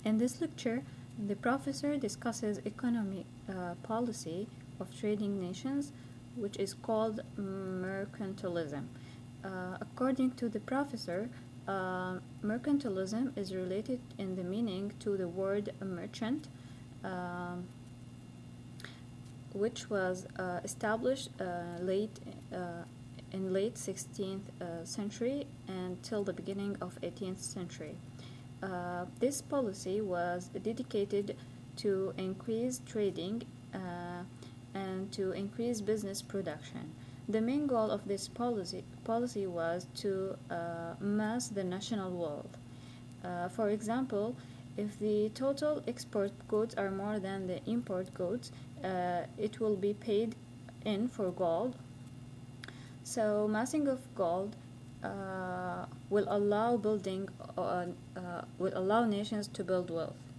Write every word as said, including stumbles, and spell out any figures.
In this lecture, the professor discusses economic uh, policy of trading nations, which is called mercantilism. Uh, according to the professor, uh, mercantilism is related in the meaning to the word merchant, um, which was uh, established uh, late uh, in late sixteenth uh, century until the beginning of eighteenth century. Uh, this policy was dedicated to increase trading uh, and to increase business production. The main goal of this policy, policy was to uh, mass the national wealth. Uh, for example, if the total export goods are more than the import goods, uh, it will be paid in for gold. So massing of gold uh, will allow building uh, uh, will allow nations to build wealth.